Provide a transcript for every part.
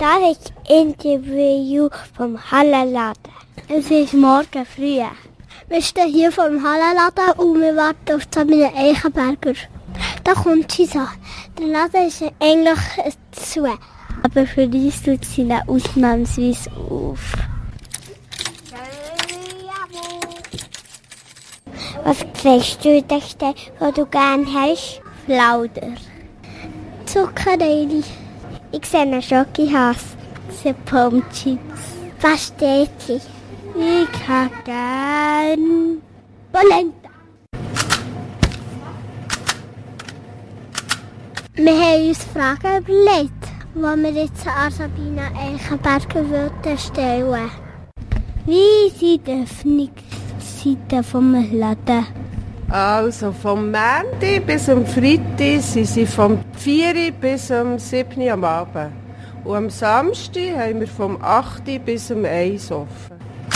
Das ist das Interview vom Hallenladen. Es ist morgen früh. Wir stehen hier vor dem Hallenladen und wir warten auf Sabine Eichenberger. Da kommt sie so. Der Laden ist eigentlich zu. Aber für uns tut sie ihn ausnahmsweise auf. Was sagst du, was du gerne hast? Flauder. Zuckerreili. Ich sehe einen Schokohase. Sie Pommes-Chips. Was steht sie? Ich habe gern Polenta. Wir haben uns Fragen überlegt, die wir jetzt an Sabine Eichenberger stellen würden. Wie sind die Öffnungszeiten vom Laden? Also vom Montag bis am Freitag sind sie vom 4 Uhr bis am 7 Uhr am Abend. Und am Samstag haben wir vom 8 Uhr bis am 1 Uhr offen.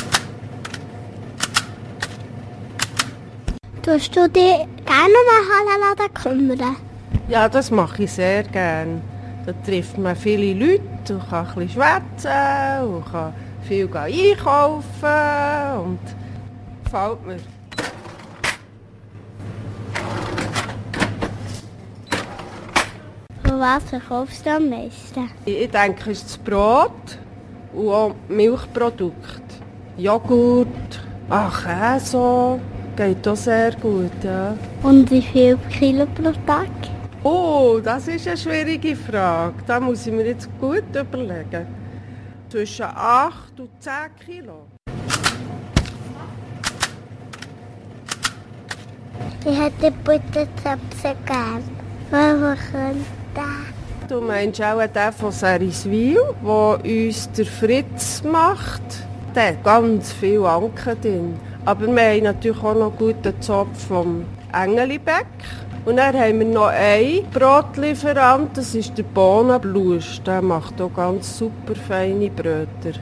Tust du dich gerne um den Hallenladen kümmern? Ja, das mache ich sehr gerne. Da trifft man viele Leute und kann ein bisschen schwätzen und kann viel einkaufen und gefällt mir. Von was verkaufst du am meisten? Ich denke, es ist das Brot und auch Milchprodukte. Joghurt, Käse, geht auch sehr gut, ja. Und wie viel Kilo pro Tag? Oh, das ist eine schwierige Frage. Da muss ich mir jetzt gut überlegen. Zwischen 8 und 10 Kilo. Ich hätte Butterzapfen gern. Was könnte der? Du meinst auch den von Seriswil, den uns der Fritz macht. Der hat ganz viel Anken drin. Aber wir haben natürlich auch noch einen guten Zopf vom Engelibäck. Und dann haben wir noch einen Brotlieferant, das ist der Bohnenblusch. Der macht auch ganz super feine Bröter.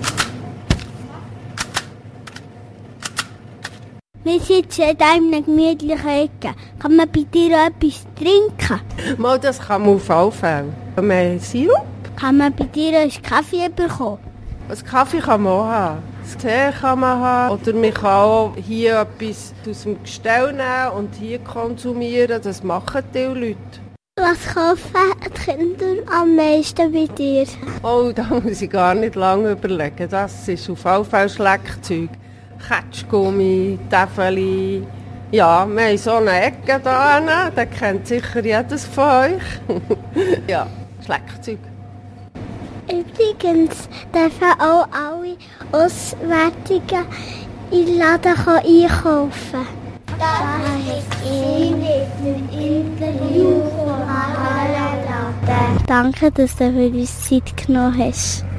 Wir sitzen in einem gemütlichen Ecke. Kann man bei dir auch etwas trinken? Mal, das kann man auf alle Fälle. Wir haben Sirup. Kann man bei dir einen Kaffee bekommen? Einen Kaffee kann man auch haben. Tee kann man haben. Oder man kann auch hier etwas aus dem Gestell nehmen und hier konsumieren. Das machen die Leute. Was kaufen die Kinder am meisten bei dir? Oh, da muss ich gar nicht lange überlegen. Das ist auf jeden Fall Schleckzeug. Ketschgummi, Täfeli. Ja, wir haben so eine Ecke da. Da kennt sicher jedes von euch. Ja, Schleckzeug. Übrigens dürfen auch alle Auswärtigen in den Laden einkaufen. Das ist ein Interview von Hallenladen. Danke, dass du für uns Zeit genommen hast.